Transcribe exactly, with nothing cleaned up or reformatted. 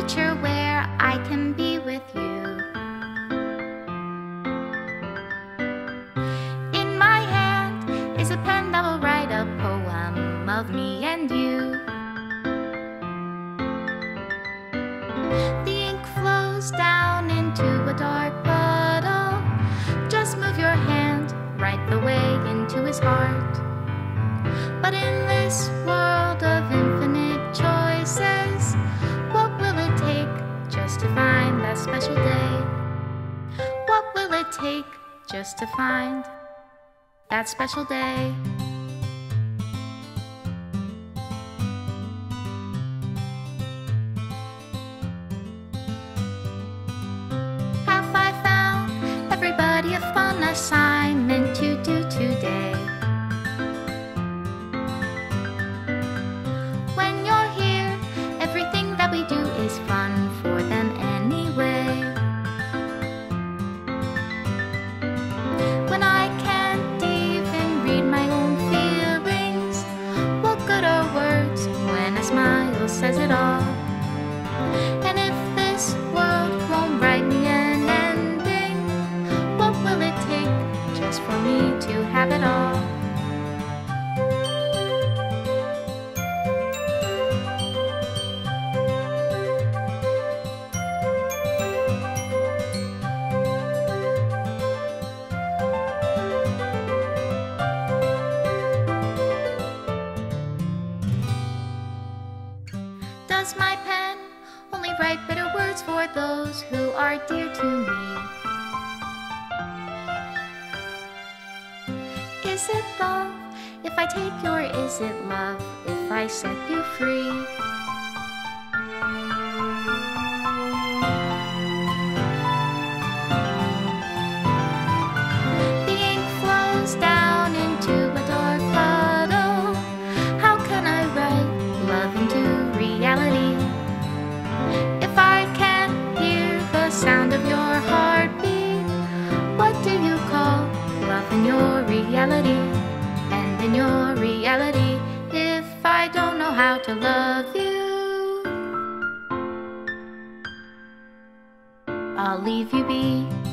future where I can be with you. In my hand is a pen that will write a poem of me and you. The ink flows down into a dark puddle. Just move your hand right the way into his heart. But in this world of infinite choices, what will it take just to find that special day? What will it take just to find that special day? Have I found everybody a fun assignment to do today? When you're here, everything that we do is fun for them anyway. When I can't even read my own feelings, what good are words when a smile says it all? And if this world won't write me an ending, what will it take just for me to have it all? Does my pen only write bitter words for those who are dear to me? Is it love if I take you, or is it love if I set you free? The ink flows down into a dark puddle. How can I write love into reality? If I can't hear the sound of your heartbeat, what do you call love in your reality? And in your reality, if I don't know how to love you, I'll leave you be.